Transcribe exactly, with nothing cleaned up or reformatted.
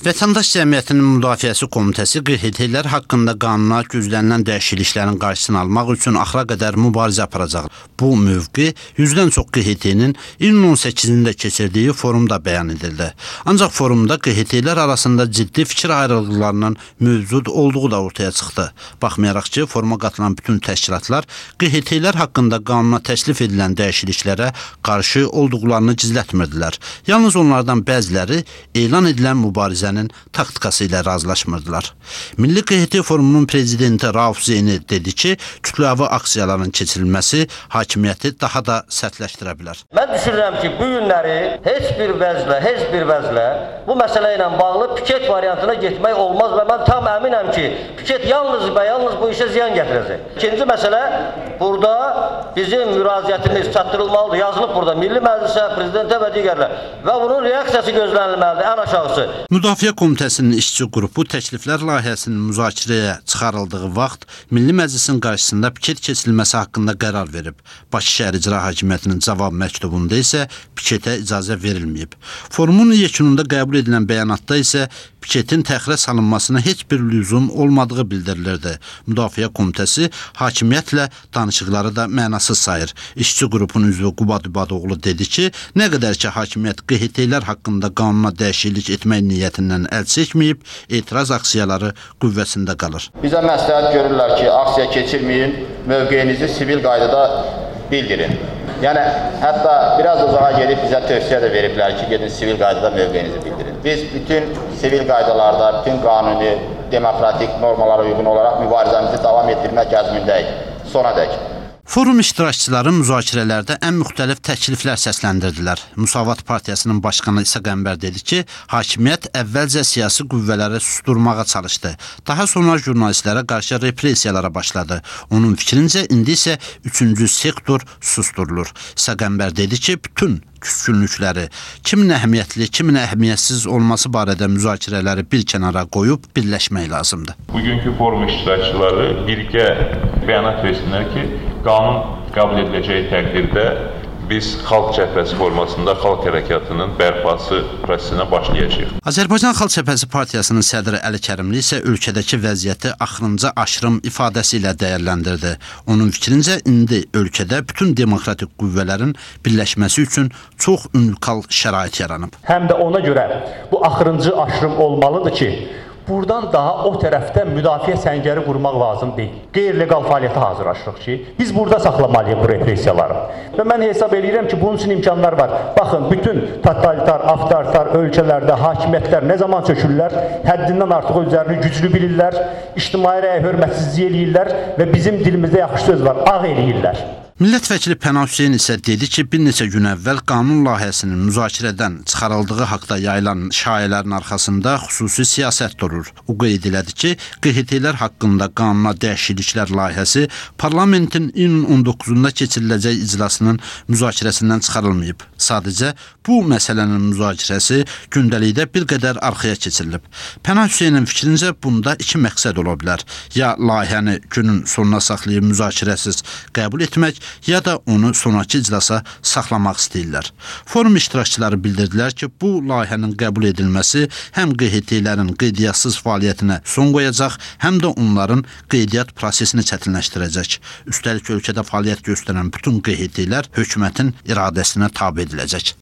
Vətəndaş Cəmiyyətinin Müdafiəsi Komitəsi Q H T-lər haqqında qanuna gözlənilən dəyişikliklərin qarşısını almaq üçün axıra qədər mübarizə aparacaq. Bu mövqe yüzdən çox Q H T-nin iyunun on səkkizində keçirdiyi forumda bəyan edildi. Ancaq forumda Q H T-lər arasında ciddi fikir ayrılıqlarının mövcud olduğu da ortaya çıxdı. Baxmayaraq ki, foruma qatılan bütün təşkilatlar Q H T-lər haqqında qanuna təklif edilən dəyişikliklərə qarşı olduqlarını gizlətmirdilər. Yalnız onlardan bəziləri elan edilən mübarizə taktikası ilə razılaşmırdılar. Milli Q H T Forumunun prezidenti Rauf Zeyni dedi ki, kütləvi aksiyaların keçirilməsi hakimiyyəti daha da sərtləşdirə bilər. Mən düşünürəm ki, bu günləri heç bir vəzlə, heç bir vəzlə bu məsələ ilə bağlı piket variantına getmək olmaz və mən tam əminəm ki, piket yalnız və yalnız bu işə ziyan gətirəcək. İkinci məsələ, burada bizim müraciətimiz çatdırılmalıdır, yazılıb burada Milli Məclisə, Prezidentə və digərlər və bunun reaksiyası gözlənilməlidir, ən aşağısı. Müdafiə Komitəsinin işçi qrupu təkliflər layihəsinin müzakirəyə çıxarıldığı vaxt Milli Məclisin qarşısında piket keçirilməsi haqqında qərar verib. Bakı Şəhər İcra Hakimiyyətinin cavab məktubunda isə piketə icazə verilməyib. Forumun yekununda qəbul edilən bəyanatda isə piketin təxirə salınmasına heç bir lüzum olmadığı bildirilirdi. Müdafiə Komitəsi hakimiyyətlə danışıqları da mənasız sayır. İşçi qrupun üzvü Qubad İbadoğlu dedi ki, nə qədər ki hakimiyyət Q H T-lər haqqında qanuna dəyişiklik etmək niyyətindən əl çəkməyib, etiraz aksiyaları qüvvəsində qalır. Bizə məsləhət görürlər ki, aksiya keçirməyin, mövqeyinizi sivil qaydada bildirin. Yəni, hətta biraz uzağa gedib bizə tövsiyə də veriblər ki, gedin sivil qaydada mövqeyinizi bildirin. Biz bütün sivil qaydalarda, bütün qanuni, demokratik normalara uyğun olaraq mübarizəmizi davam etdirmək əzmindəyik, sona dək. Forum iştirakçıları müzakirələrdə ən müxtəlif təkliflər səsləndirdilər. Müsavat Partiyasının başqanı İsa Qəmbər dedi ki, hakimiyyət əvvəlcə siyasi qüvvələri susturmağa çalışdı. Daha sonra jurnalistlərə qarşı repressiyalara başladı. Onun fikrincə, indi isə üçüncü sektor susturulur. İsa Qəmbər dedi ki, bütün küskünlükləri, kimin əhəmiyyətli, kimin əhəmiyyətsiz olması barədə müzakirələri bir kənara qoyub birləşmək lazımdır. Bugünkü forum iştirakçıları birgə bəyanat versinlər ki, qanun qəbul ediləcəyi təqdirdə biz Xalq Cəbhəsi formasında xalq hərəkatının bərpası prosesinə başlayacağıq. Azərbaycan Xalq Cəbhəsi Partiyasının sədri Əli Kərimli isə ölkədəki vəziyyəti axırıncı aşırım ifadəsi ilə dəyərləndirdi. Onun fikrincə, indi ölkədə bütün demokratik qüvvələrin birləşməsi üçün çox unikal şərait yaranıb. Həm də ona görə bu axırıncı aşırım olmalıdır ki, buradan daha o tərəfdə müdafiə səngəri qurmaq lazım deyil. Qeyri-legal fəaliyyətə hazırlaşırıq ki, biz burada saxlamalıyıq bu repressiyaları. Və mən hesab edirəm ki, bunun üçün imkanlar var. Baxın, bütün totalitar, avtoritar ölkələrdə hakimiyyətlər nə zaman çökürlər, həddindən artıq özlərini güclü bilirlər, ictimai rəyə hörmətsizlik eləyirlər və bizim dilimizdə yaxşı söz var, ağ eləyirlər. Millət vəkili Pənah Hüseyn isə dedi ki, bir neçə gün əvvəl qanun layihəsinin müzakirədən çıxarıldığı haqda yayılan şayələrin arxasında xüsusi siyasət durur. O qeyd elədi ki, Q H T-lər haqqında qanuna dəyişikliklər layihəsi parlamentin iyunun on doqquzunda keçiriləcək iclasının müzakirəsindən çıxarılmayıb. Sadəcə bu məsələnin müzakirəsi gündəlikdə bir qədər arxaya keçirilib. Pənah Hüseynin fikrincə bunda iki məqsəd ola bilər. Ya layihəni günün sonuna saxlayıb müzakirəsiz qəbul etmək, ya da onu sonraki iclasa saxlamaq istəyirlər. Forum iştirakçıları bildirdilər ki, bu layihənin qəbul edilməsi həm Q H T-lərin qeydiyyatssız fəaliyyətinə son qoyacaq, həm də onların qeydiyyat prosesini çətinləşdirəcək. Üstəlik ölkədə fəaliyyət göstərən bütün Q H T-lər hökumətin iradəsinə tabe ediləcək.